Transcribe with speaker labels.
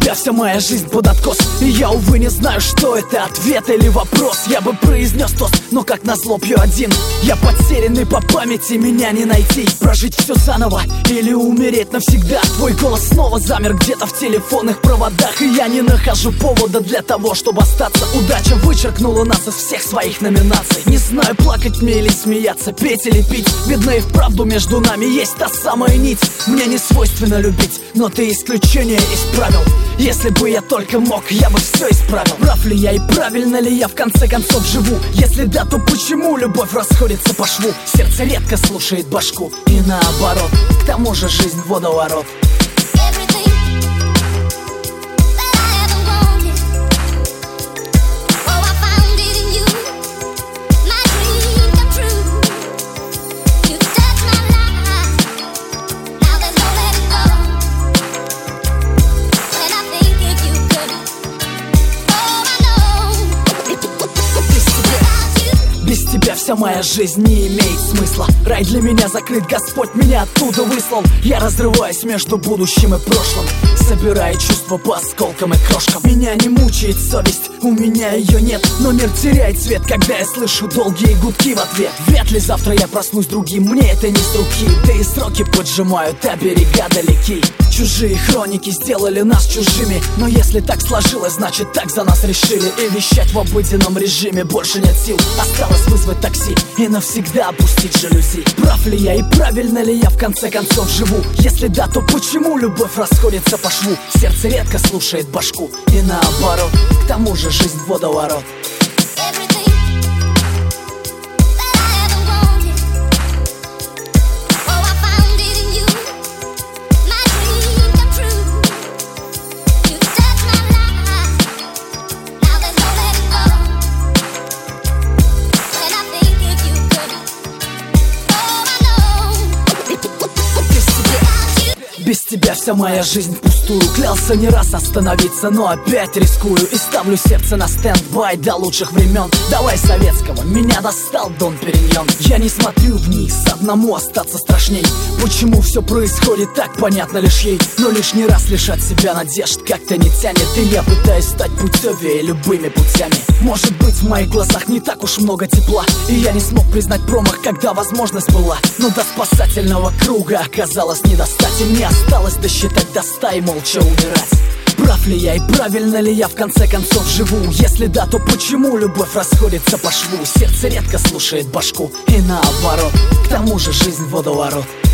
Speaker 1: тебя вся моя жизнь под откос. И я, увы, не знаю, что это, ответ или вопрос. Я бы произнес тост, но как назло пью один. Я потерянный по памяти, меня не найти. Прожить все заново или умереть навсегда. Твой голос снова замер где-то в телефонных проводах, и я не нахожу повода для того, чтобы остаться. Удача вычеркнула нас из всех своих номинаций. Не знаю, плакать мне или смеяться, петь или пить. Видно, и вправду между нами есть та самая нить. Мне не свойственно любить, но ты исключение из правил. Если бы я только мог, я бы все исправил. Прав ли я и правильно ли я в конце концов живу? Если да, то почему любовь расходится по шву? Сердце редко слушает башку, и наоборот. К тому же жизнь водоворот. Без тебя вся моя жизнь не имеет смысла. Рай для меня закрыт, Господь меня оттуда выслал. Я разрываюсь между будущим и прошлым, собирая чувства по осколкам и крошкам. Меня не мучает совесть, у меня ее нет, но мир теряет цвет, когда я слышу долгие гудки в ответ. Вряд ли завтра я проснусь другим, мне это не с руки. Да и сроки поджимают, а берега далеки. Чужие хроники сделали нас чужими, но если так сложилось, значит так за нас решили. И вещать в обыденном режиме больше нет сил. Осталось вызвать такси и навсегда опустить жалюзи. Прав ли я и правильно ли я в конце концов живу? Если да, то почему любовь расходится по шву? Сердце редко слушает башку, и наоборот. К тому же жизнь водоворот. Без тебя вся моя жизнь впустую. Клялся не раз остановиться, но опять рискую. И ставлю сердце на стенд-бай до лучших времен. Давай советского, меня достал Дон Периньон. Я не смотрю вниз, одному остаться страшней. Почему все происходит так, понятно лишь ей. Но лишний раз лишать себя надежд как-то не тянет. И я пытаюсь стать путевее любыми путями. Может быть, в моих глазах не так уж много тепла, и я не смог признать промах, когда возможность была. Но до спасательного круга оказалось не достать, и мне осталось досчитать до 100 и молча умирать. Прав ли я и правильно ли я в конце концов живу? Если да, то почему любовь расходится по шву? Сердце редко слушает башку, и наоборот. К тому же жизнь водоворот.